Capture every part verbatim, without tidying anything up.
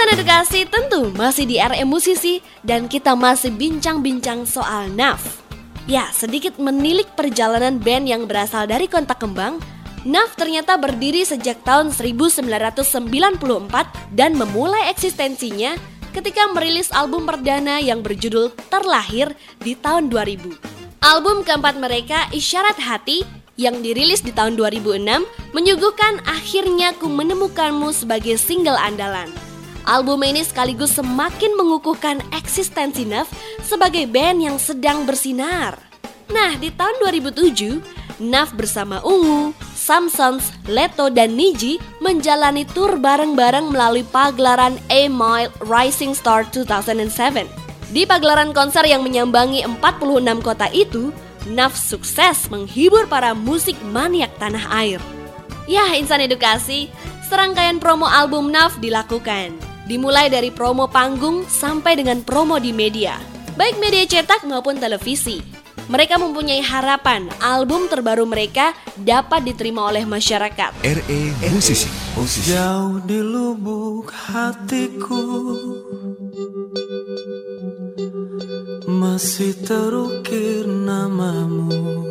Insan edukasi tentu masih di R M Musisi dan kita masih bincang-bincang soal N A F. Ya, sedikit menilik perjalanan band yang berasal dari Kota Kembang, N A F ternyata berdiri sejak tahun seribu sembilan ratus sembilan puluh empat dan memulai eksistensinya ketika merilis album perdana yang berjudul Terlahir di tahun dua ribu. Album keempat mereka, Isyarat Hati, yang dirilis di tahun dua ribu enam, menyuguhkan Akhirnya Ku Menemukanmu sebagai single andalan. Album ini sekaligus semakin mengukuhkan eksistensi N A F sebagai band yang sedang bersinar. Nah, di tahun dua ribu tujuh, N A F bersama Ungu, Samsons, Leto, dan Niji menjalani tur bareng-bareng melalui pagelaran A-Mile Rising Star dua ribu tujuh. Di pagelaran konser yang menyambangi empat puluh enam kota itu, N A F sukses menghibur para musik maniak tanah air. Ya, insan edukasi, serangkaian promo album N A F dilakukan. Dimulai dari promo panggung sampai dengan promo di media, baik media cetak maupun televisi. Mereka mempunyai harapan album terbaru mereka dapat diterima oleh masyarakat. R E Musisi. Jauh di lubuk hatiku masih terukir namamu.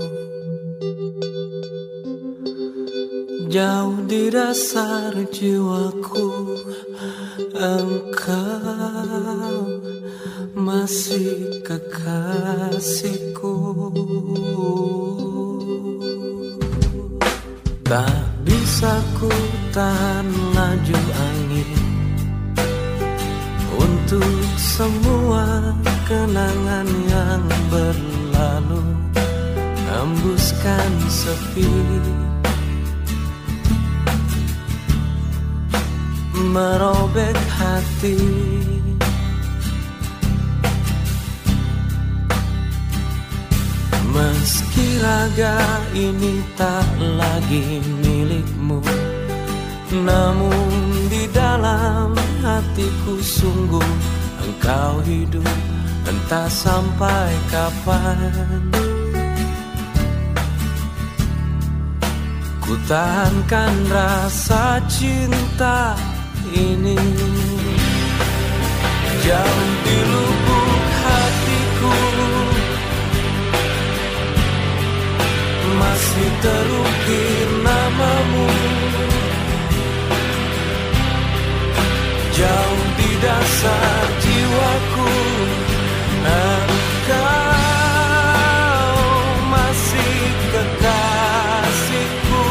Jauh di dasar jiwaku engkau masih kekasihku. Tak bisa ku tahan laju angin untuk semua kenangan yang berlalu, hembuskan sepi, merobek hati. Meski raga ini tak lagi milikmu, namun di dalam hatiku sungguh engkau hidup, entah sampai kapan. Ku tahankan rasa cinta ini jauh di lubuk hatiku, masih terukir namamu. Jauh di dasar jiwaku engkau masih kekasihku.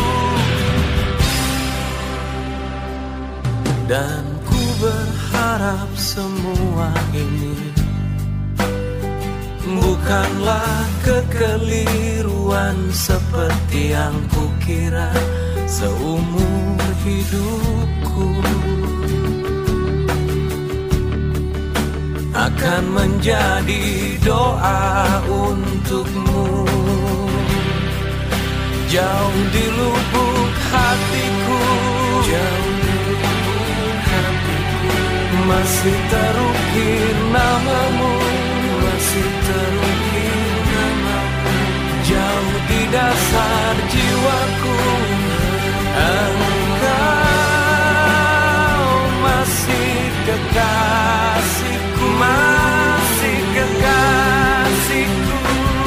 Dan ku berharap semua ini bukanlah kekeliruan seperti yang kukira seumur hidupku. Akan menjadi doa untukmu. Jauh di lubuk hatiku, jauh di lubuk hatiku, masih terukir namamu, masih terukir namamu. Jauh di dasar jiwaku engkau masih kekasihku, masih kekasihku.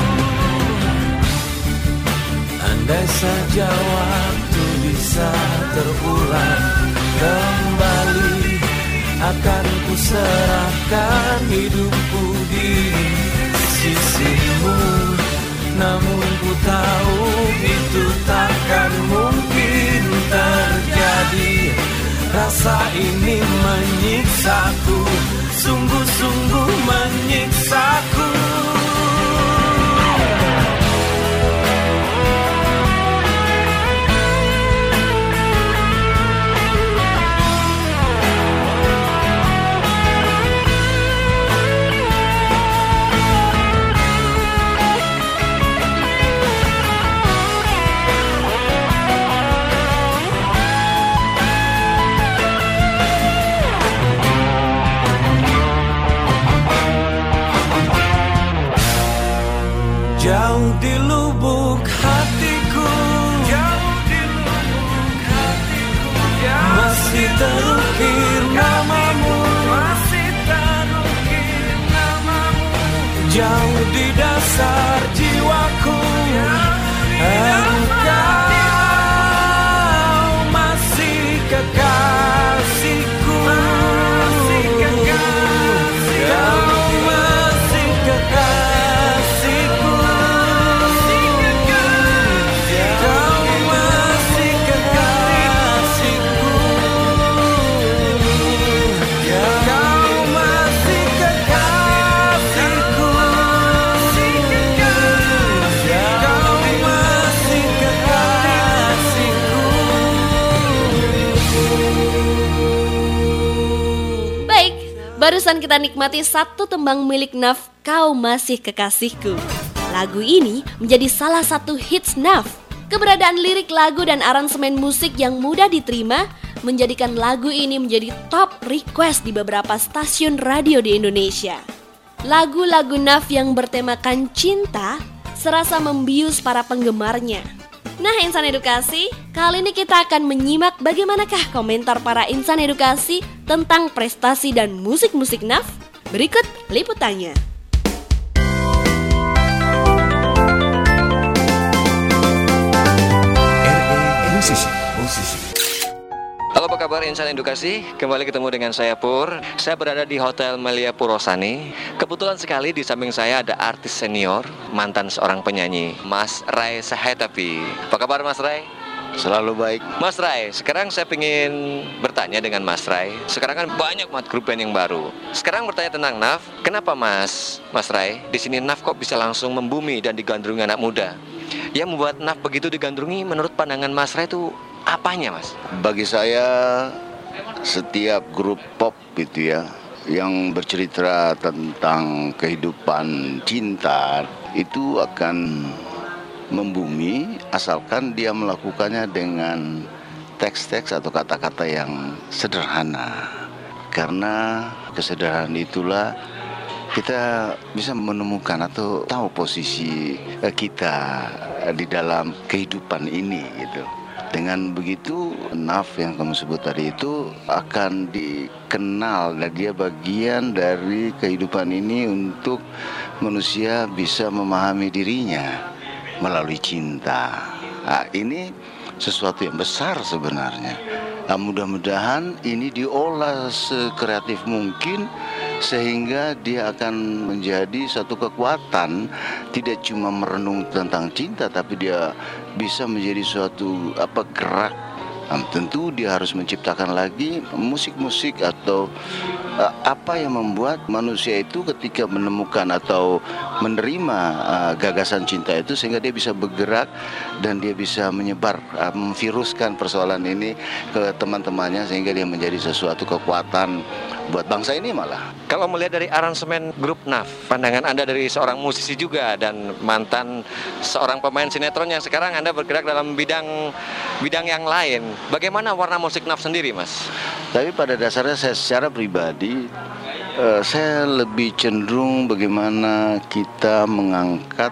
Andai saja waktu bisa terulang kembali, akan ku serahkan hidupku di sisimu. Namun ku tahu itu takkan mungkin terjadi. Rasa ini menyiksaku, sungguh-sungguh menyiksaku. Jauh di lubuk hatiku, jauh di lubuk hatiku, masih terukir namamu. jauh di dasar jiwaku. Engkau masih kekasihku. Barusan kita nikmati satu tembang milik Naf, Kau Masih Kekasihku. Lagu ini menjadi salah satu hits Naf. Keberadaan lirik lagu dan aransemen musik yang mudah diterima menjadikan lagu ini menjadi top request di beberapa stasiun radio di Indonesia. Lagu-lagu Naf yang bertemakan cinta serasa membius para penggemarnya. Nah, Insan Edukasi, kali ini kita akan menyimak bagaimanakah komentar para insan edukasi tentang prestasi dan musik-musik Naf. Berikut liputannya. Musisi, musisi. Halo, apa kabar Insan Edukasi? Kembali ketemu dengan saya Pur. Saya berada di Hotel Melia Purosani. Kebetulan sekali di samping saya ada artis senior, mantan seorang penyanyi, Mas Ray Sahetapi. Apa kabar Mas Ray? Selalu baik. Mas Ray, sekarang saya ingin bertanya dengan Mas Ray. Sekarang kan banyak banget grup band yang baru. Sekarang bertanya tentang Naf. Kenapa Mas, Mas Ray, di sini Naf kok bisa langsung membumi dan digandrungi anak muda? Yang membuat Naf begitu digandrungi menurut pandangan Mas Ray itu apanya, Mas? Bagi saya, setiap grup pop gitu ya, yang bercerita tentang kehidupan cinta itu akan membumi asalkan dia melakukannya dengan teks-teks atau kata-kata yang sederhana. Karena kesederhanaan itulah kita bisa menemukan atau tahu posisi kita di dalam kehidupan ini gitu. Dengan begitu, Naf yang kamu sebut tadi itu akan dikenal dan dia bagian dari kehidupan ini untuk manusia bisa memahami dirinya melalui cinta. Nah, ini sesuatu yang besar sebenarnya. Nah, mudah-mudahan ini diolah sekreatif mungkin sehingga dia akan menjadi satu kekuatan, tidak cuma merenung tentang cinta tapi dia bisa menjadi suatu apa gerak. Nah, tentu dia harus menciptakan lagi musik-musik atau uh, apa yang membuat manusia itu ketika menemukan atau menerima uh, gagasan cinta itu sehingga dia bisa bergerak dan dia bisa menyebar, uh, memviruskan persoalan ini ke teman-temannya sehingga dia menjadi sesuatu kekuatan buat bangsa ini malah. Kalau melihat dari aransemen grup Naf, pandangan Anda dari seorang musisi juga dan mantan seorang pemain sinetron yang sekarang Anda bergerak dalam bidang bidang yang lain, bagaimana warna musik Naf sendiri, Mas? Tapi pada dasarnya saya secara pribadi uh, saya lebih cenderung bagaimana kita mengangkat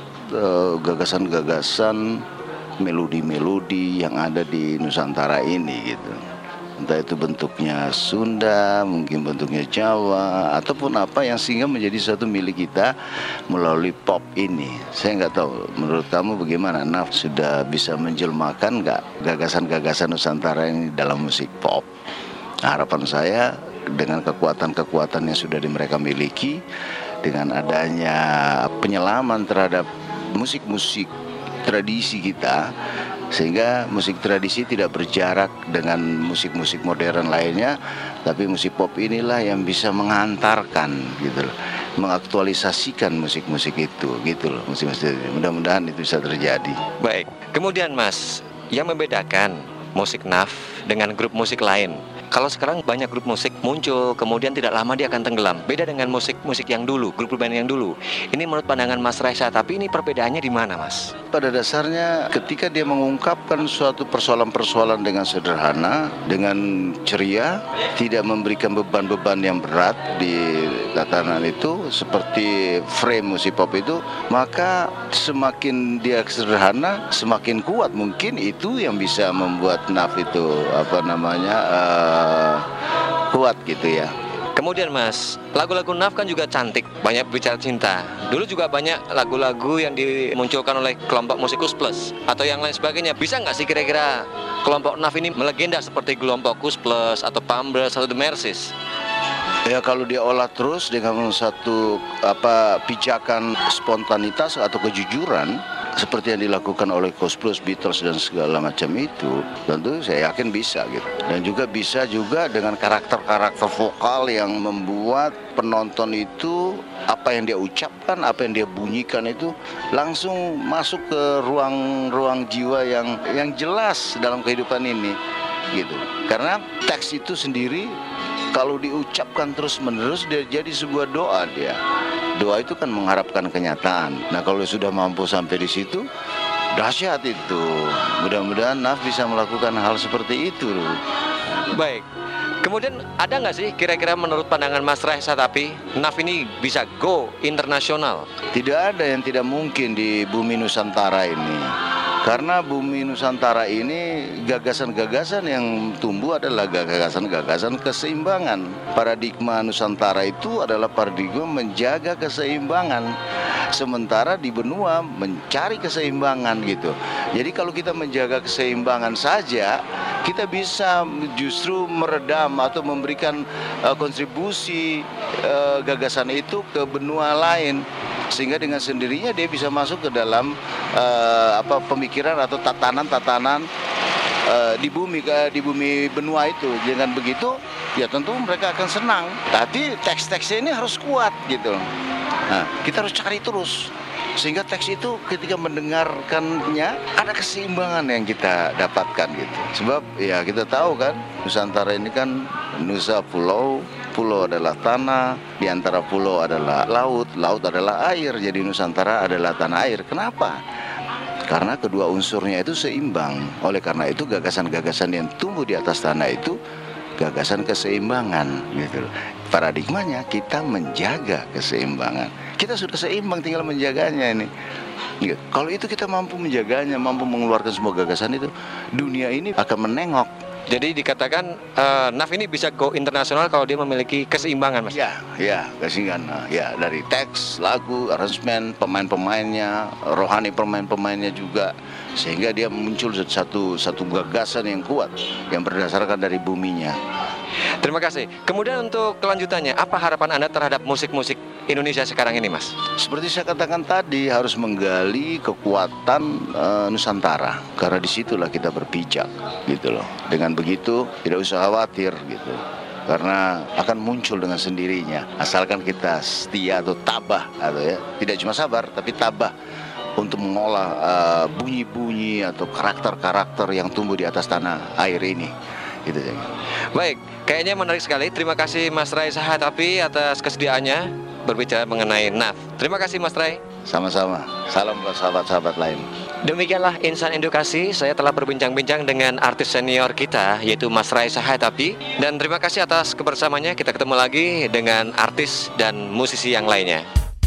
uh, gagasan-gagasan melodi-melodi yang ada di Nusantara ini gitu. Entah itu bentuknya Sunda, mungkin bentuknya Jawa, ataupun apa yang sehingga menjadi suatu milik kita melalui pop ini. Saya nggak tahu, menurut kamu bagaimana? Naf sudah bisa menjelmakan nggak gagasan-gagasan Nusantara ini dalam musik pop? Harapan saya dengan kekuatan-kekuatan yang sudah mereka miliki, dengan adanya penyelaman terhadap musik-musik tradisi kita, sehingga musik tradisi tidak berjarak dengan musik-musik modern lainnya, tapi musik pop inilah yang bisa mengantarkan gitu loh, mengaktualisasikan musik-musik itu gitu loh, musik-musik itu. Mudah-mudahan itu bisa terjadi. Baik, kemudian Mas, yang membedakan musik Naf dengan grup musik lain, kalau sekarang banyak grup musik muncul, kemudian tidak lama dia akan tenggelam. Beda dengan musik-musik yang dulu, grup band yang dulu. Ini menurut pandangan Mas Reza, tapi ini perbedaannya di mana, Mas? Pada dasarnya ketika dia mengungkapkan suatu persoalan-persoalan dengan sederhana, dengan ceria, tidak memberikan beban-beban yang berat di tatanan itu, seperti frame musik pop itu, maka semakin dia sederhana, semakin kuat. Mungkin itu yang bisa membuat Naf itu apa namanya uh, kuat gitu ya. Kemudian Mas, lagu-lagu Naf kan juga cantik, banyak bicara cinta. Dulu juga banyak lagu-lagu yang dimunculkan oleh kelompok musikus plus atau yang lain sebagainya. Bisa nggak sih kira-kira kelompok Naf ini melegenda seperti kelompok Kus Plus atau Pambles atau The Mercies? Ya kalau dia olah terus dengan satu apa pijakan spontanitas atau kejujuran seperti yang dilakukan oleh Kus Plus, Beatles dan segala macam itu, tentu saya yakin bisa gitu. Dan juga bisa juga dengan karakter-karakter vokal yang membuat penonton itu apa yang dia ucapkan, apa yang dia bunyikan itu langsung masuk ke ruang-ruang jiwa yang yang jelas dalam kehidupan ini gitu. Karena teks itu sendiri kalau diucapkan terus-menerus dia jadi sebuah doa dia. Doa itu kan mengharapkan kenyataan. Nah kalau sudah mampu sampai di situ, dahsyat itu. Mudah-mudahan Naf bisa melakukan hal seperti itu. Baik. Kemudian ada nggak sih kira-kira menurut pandangan Mas Ray Sahatapi, Naf ini bisa go internasional? Tidak ada yang tidak mungkin di bumi Nusantara ini. Karena bumi Nusantara ini gagasan-gagasan yang tumbuh adalah gagasan-gagasan keseimbangan. Paradigma Nusantara itu adalah paradigma menjaga keseimbangan. Sementara di benua mencari keseimbangan gitu. Jadi kalau kita menjaga keseimbangan saja, kita bisa justru meredam atau memberikan uh, kontribusi uh, gagasan itu ke benua lain. Sehingga dengan sendirinya dia bisa masuk ke dalam uh, apa pemikiran atau tatanan-tatanan uh, di bumi ke di bumi benua itu. Dengan begitu ya tentu mereka akan senang. Tapi teks-teksnya ini harus kuat gitu. Nah, kita harus cari terus sehingga teks itu ketika mendengarkannya ada keseimbangan yang kita dapatkan gitu. Sebab ya kita tahu kan Nusantara ini kan Nusa pulau, pulau adalah tanah, di antara pulau adalah laut, laut adalah air. Jadi Nusantara adalah tanah air. Kenapa? Karena kedua unsurnya itu seimbang. Oleh karena itu gagasan-gagasan yang tumbuh di atas tanah itu gagasan keseimbangan gitu. Paradigmanya kita menjaga keseimbangan. Kita sudah seimbang, tinggal menjaganya ini. Gitu. Kalau itu kita mampu menjaganya, mampu mengeluarkan semua gagasan itu, dunia ini akan menengok. Jadi dikatakan uh, Naf ini bisa go internasional kalau dia memiliki keseimbangan, Mas. Ya, ya, keseimbangan. Ya, dari teks, lagu, aransemen, pemain-pemainnya, rohani pemain-pemainnya juga, sehingga dia muncul satu satu gagasan yang kuat yang berdasarkan dari buminya. Terima kasih. Kemudian untuk kelanjutannya, apa harapan Anda terhadap musik-musik Indonesia sekarang ini, Mas? Seperti saya katakan tadi, harus menggali kekuatan uh, Nusantara, karena disitulah kita berpijak, gitu loh. Dengan begitu tidak usah khawatir, gitu. Karena akan muncul dengan sendirinya, asalkan kita setia atau tabah, atau ya tidak cuma sabar, tapi tabah untuk mengolah uh, bunyi-bunyi atau karakter-karakter yang tumbuh di atas tanah air ini. Gitu ya. Baik, kayaknya menarik sekali. Terima kasih Mas Ray Sahatapi atas kesediaannya berbicara mengenai Naf. Terima kasih Mas Ray. Sama-sama. Salam buat sahabat-sahabat lain. Demikianlah Insan Edukasi. Saya telah berbincang-bincang dengan artis senior kita, yaitu Mas Ray Sahatapi. Dan terima kasih atas kebersamaannya. Kita ketemu lagi dengan artis dan musisi yang lainnya.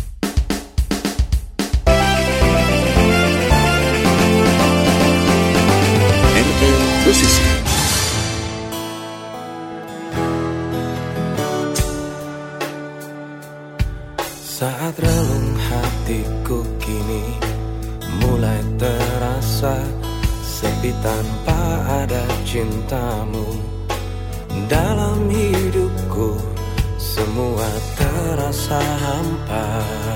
Musisi. Saat relung hatiku kini mulai terasa sepi tanpa ada cintamu. Dalam hidupku semua terasa hampa,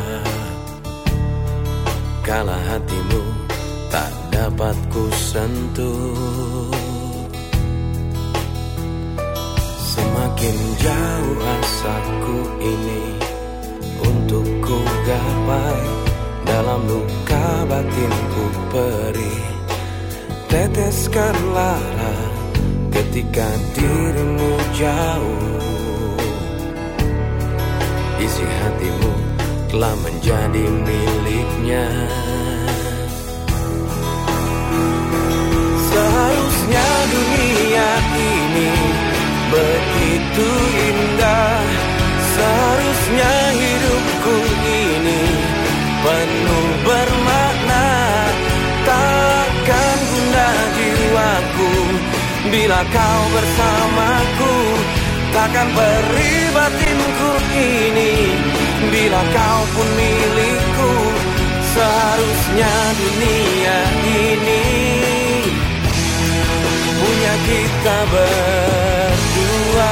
kala hatimu tak dapat ku sentuh. Semakin jauh asaku ini untuk ku gapai, dalam luka batinku perih. Teteskan lara ketika dirimu jauh. Isi hatimu telah menjadi miliknya. Seharusnya dunia ini begitu indah. Seharusnya hidupku ini penuh bermakna. Takkan gundah jiwaku bila kau bersamaku. takkan beri batinku ini. Bila kau pun milikku, seharusnya dunia ini punya kita berdua.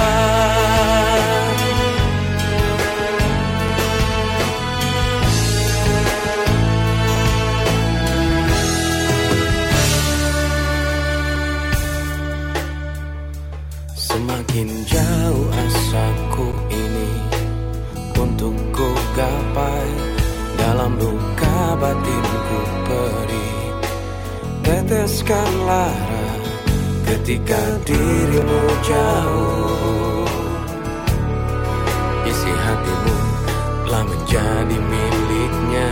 Semakin jauh asaku ini untuk ku gapai, dalam luka batinku perih teteskan lara ketika dirimu jauh. Isi hatimu telah menjadi miliknya.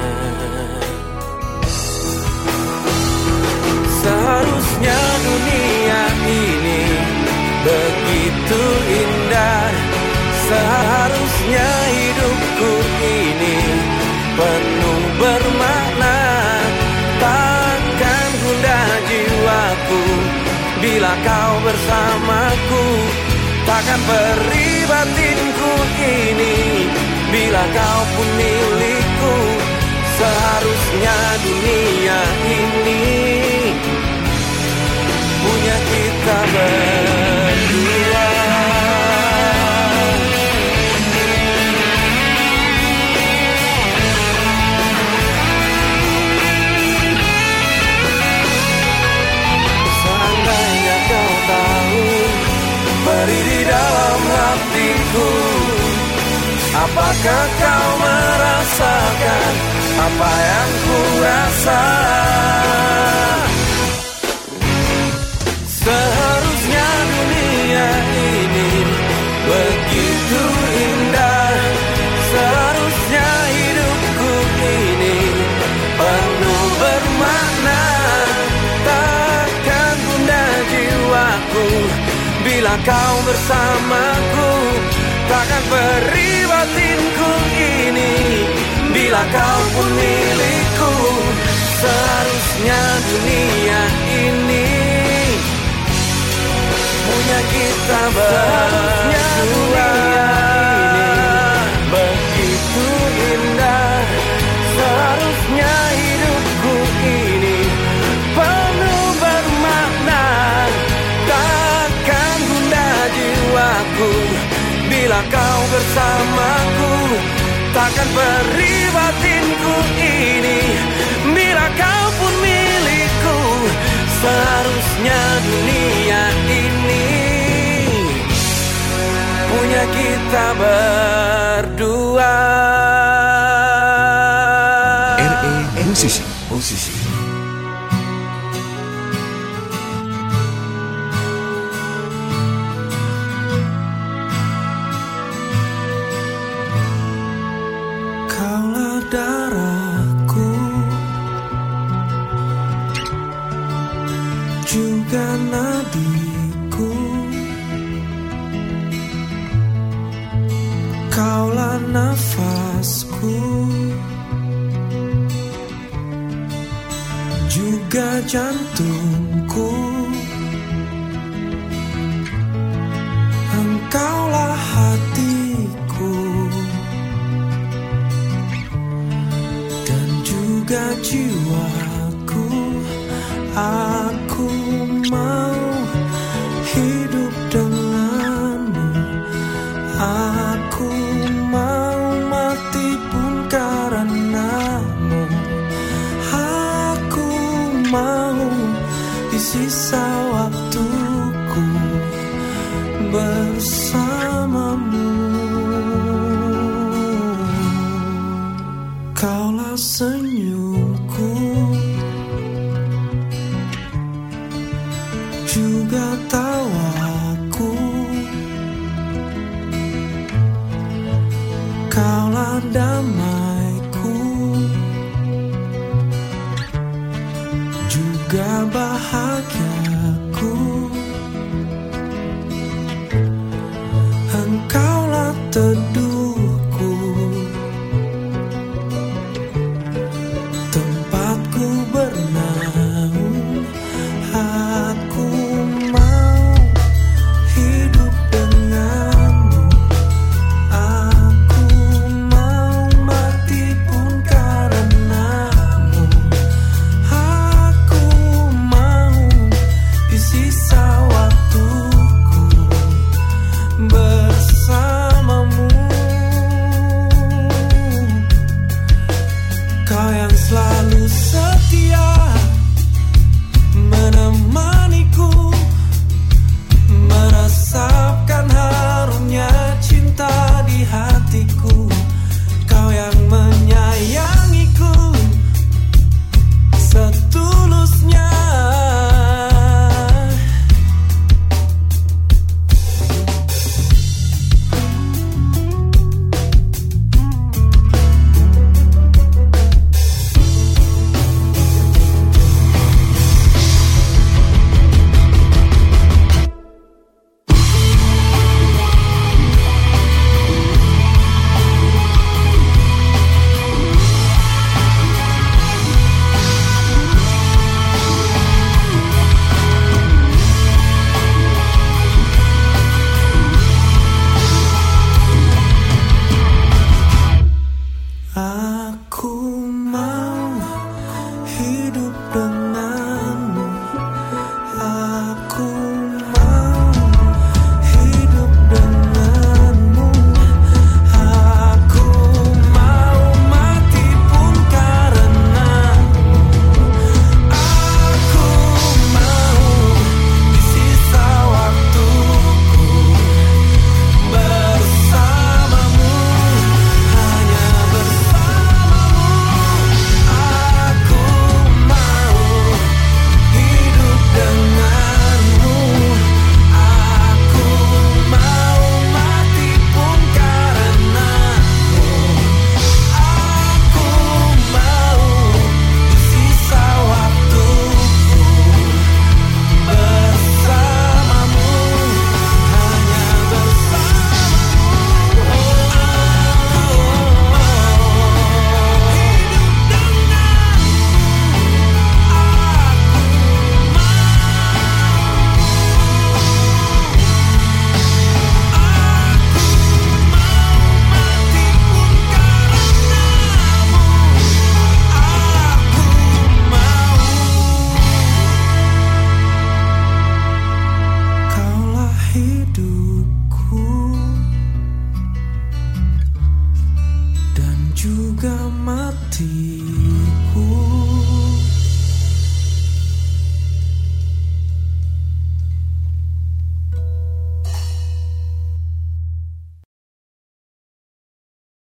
Seharusnya dunia ini begitu indah, seharusnya hidupku ini penuh bermakna. Takkan gundah jiwaku bila kau bersamaku, takkan beri batinku ini. Bila kau pun milikku, seharusnya dunia ini punya kita berdua. Seandainya kau tahu beri di dalam hatiku, apakah kau merasakan apa yang ku rasa? Seharusnya dunia ini begitu indah, seharusnya hidupku ini penuh bermakna. Takkan gundah jiwaku bila kau bersamaku, takkan beri batinku ini. Bila kau pun milikku, seharusnya dunia ini punya kita berdua. Begitu indah, seharusnya hidupku ini penuh bermakna. Takkan gundah jiwaku bila kau bersamaku, takkan beri batinku ini. Bila kau pun milikku, seharusnya dunia ini punya kita berdua. R E Musisi, musisi. Kaulah darahku, juga nadiku. Kaulah nafasku, juga jantungku. Engkaulah hatiku dan juga jiwaku. Aku mau hidup denganmu, aku mau mati pun karenamu. Aku mau di sisa waktuku bersamamu. Kaulah senyumku, juga tawaku. Kaulah damaiku, juga bahagia.